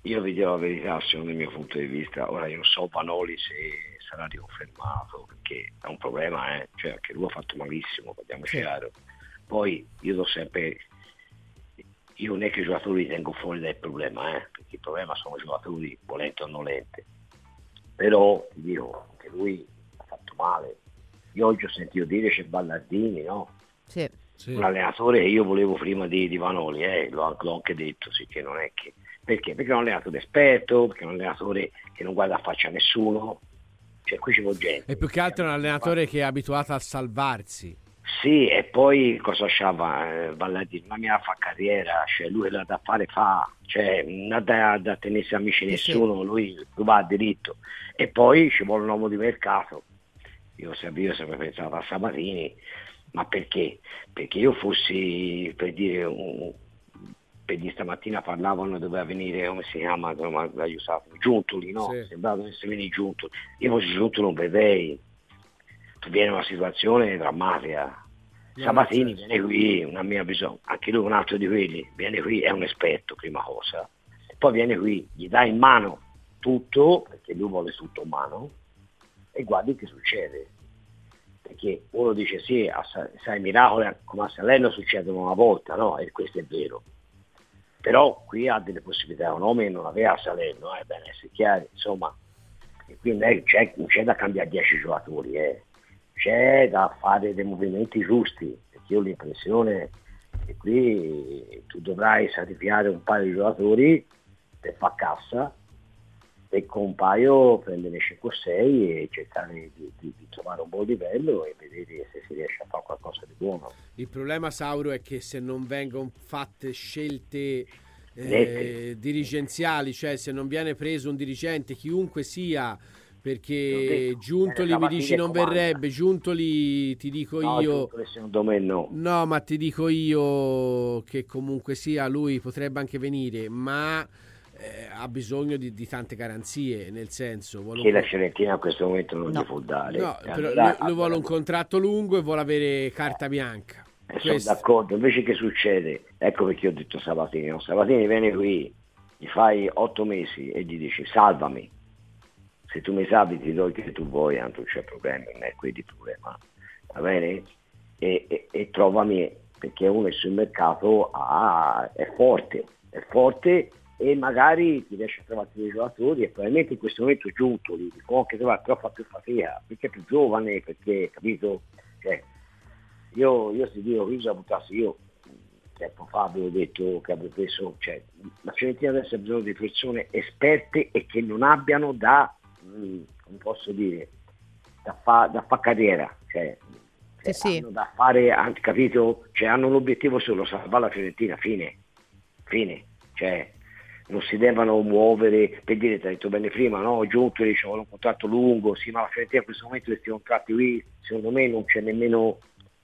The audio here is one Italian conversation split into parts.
io vi dirò la verità, secondo il mio punto di vista. Ora io non so Vanoli se sarà riconfermato, perché è un problema, cioè anche lui ha fatto malissimo, parliamoci chiaro. Poi io do sempre, io non è che i giocatori li tengo fuori dal problema, perché il problema sono i giocatori, volente o nolente. Però ti dico che lui ha fatto male. Io oggi ho sentito dire c'è Ballardini, no? Sì. Un allenatore che io volevo prima di Vanoli, l'ho anche detto, sì, che non è che. Perché? Perché è un allenatore esperto, perché è un allenatore che non guarda a faccia a nessuno, cioè qui ci vuole gente. E più che altro è un allenatore che è abituato a salvarsi. Sì, e poi cosa c'ha Ballardini? La mia fa carriera, cioè lui la da fare fa, cioè non ha da tenersi amici nessuno, lui va a diritto. E poi ci vuole un uomo di mercato. Io sempre pensato a Sabatini, ma perché? Perché io fossi, per dire, per di stamattina parlavano, doveva venire, come si chiama, Giuntoli, no? Sì. Sembrava dovesse venire Giuntoli. Io fossi Giuntoli non vedrei. Tu viene una situazione drammatica. Sabatini viene qui, una mia bisogno, anche lui un altro di quelli, viene qui, è un esperto, prima cosa. Poi viene qui, gli dai in mano tutto, perché lui vuole tutto in mano, e guardi che succede. Perché uno dice sì, sai, miracoli come a Salerno succedono una volta, no? E questo è vero. Però qui ha delle possibilità economiche, non aveva a Salerno, bene, essere chiari, insomma. E qui non c'è da cambiare 10 giocatori, c'è da fare dei movimenti giusti, perché io ho l'impressione che qui tu dovrai sacrificare un paio di giocatori per far cassa, e con un paio prendere 5 o 6 e cercare di trovare un buon livello e vedere se si riesce a fare qualcosa di buono. Il problema, Sauro, è che se non vengono fatte scelte dirigenziali, cioè se non viene preso un dirigente, chiunque sia, perché Giuntoli mi dici non verrebbe, Giuntoli ti dico io, secondo me no, ma ti dico io che comunque sia lui potrebbe anche venire, ma ha bisogno di tante garanzie, nel senso che la Fiorentina a questo momento non gli può dare. No, però lui vuole un contratto lungo e vuole avere carta bianca. Sono d'accordo, invece che succede? Ecco perché ho detto Sabatini, no? Sabatini viene qui, gli fai 8 mesi e gli dici salvami, se tu mi salvi ti do il che tu vuoi, non c'è problema, non è qui di problema, va bene? E trovami, perché uno sul mercato è forte e magari ti riesce a trovare dei giocatori, e probabilmente in questo momento Giuntoli può anche trovare troppa più fatica, perché è più giovane, perché, capito? Cioè, io ti dico, io tempo fa avevo detto che avevo preso, cioè, la Fiorentina adesso ha bisogno di persone esperte e che non abbiano come posso dire, da fare carriera, cioè hanno da fare, anche, capito? Cioè hanno l'obiettivo solo salvare la Fiorentina, fine, cioè non si devono muovere, per dire, ti ho detto bene prima, no? Giuntoli c'è un contratto lungo, sì, ma la Fiorentina in questo momento questi contratti qui, secondo me non c'è nemmeno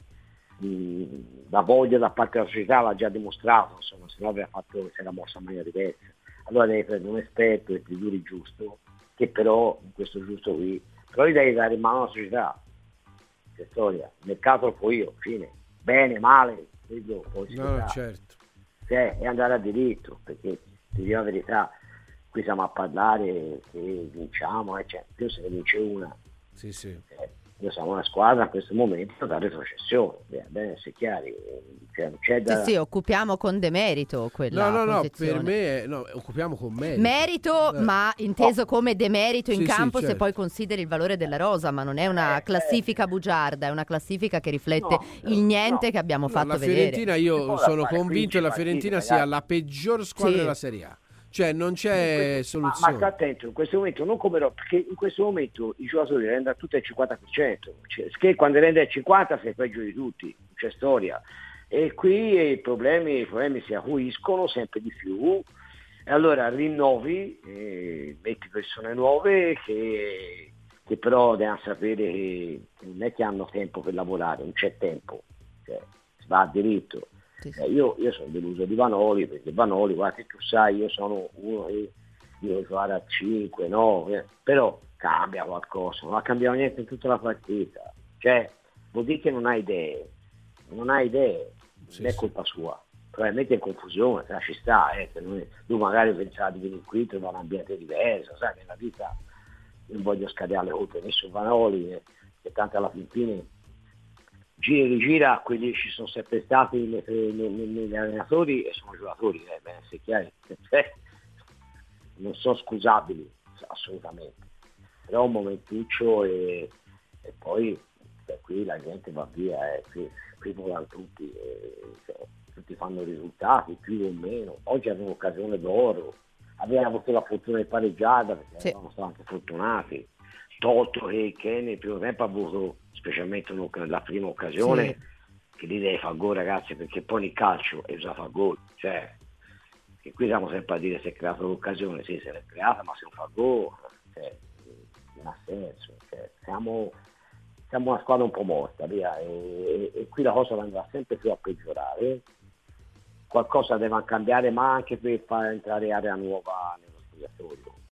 la voglia da parte della società, l'ha già dimostrato, insomma, se no aveva fatto, si era mossa in maniera diversa. Allora devi prendere un esperto e ti duri giusto, che però in questo giusto qui, però gli devi dare in mano alla società, che storia, il mercato lo fai io, fine, bene, male, vedo, poi certo, e andare a diritto, perché ti dico la verità, qui siamo a parlare che vinciamo, cioè, più se ne vince una, noi siamo una squadra in questo momento da retrocessione, bene, se chiari, cioè, non c'è da... Sì, occupiamo con demerito quella posizione. Per me occupiamo con merito, ma inteso come demerito in campo, certo. Se poi consideri il valore della rosa, ma non è una classifica bugiarda, è una classifica che riflette il niente che abbiamo fatto vedere. La Fiorentina, io sono convinto che la Fiorentina sia la peggior squadra della Serie A. Cioè non c'è soluzione. Ma sta attento, in questo momento non come perché in questo momento i giocatori rendono tutto al 50%, cioè, che quando rende al 50% sei peggio di tutti, non c'è storia. E qui i problemi si acuiscono sempre di più, e allora rinnovi, metti persone nuove che però devono sapere che non è che hanno tempo per lavorare, non c'è tempo, cioè, si va a diritto. Io sono deluso di Vanoli, perché Vanoli, guarda, tu sai, io sono uno che devo giocare a 5, 9, però cambia qualcosa, non ha cambiato niente in tutta la partita, cioè vuol dire che non ha idee, non è colpa sua, probabilmente in confusione, ci sta, che lui magari pensava di venire qui, trovare un ambiente diverso, sai, nella vita non voglio scadere le colpe né su Vanoli, che tanto alla fine gira e rigira, quelli ci sono sempre stati negli allenatori e sono giocatori, se chiaro, non sono scusabili assolutamente, però un momentuccio e poi qui la gente va via, qui volano tutti, tutti fanno risultati più o meno. Oggi avevamo occasione d'oro, avevamo avuto la fortuna di pareggiata perché eravamo stati anche fortunati. Toto che nel primo tempo ha avuto specialmente la prima occasione, che lì deve fare gol, ragazzi, perché poi nel calcio è già fa gol, cioè che qui siamo sempre a dire se è creata l'occasione, sì, se l'è creata, ma se non fa gol, non ha senso, siamo una squadra un po' morta, via, e qui la cosa andrà sempre più a peggiorare. Qualcosa deve cambiare, ma anche per far entrare area nuova nello spogliatoio.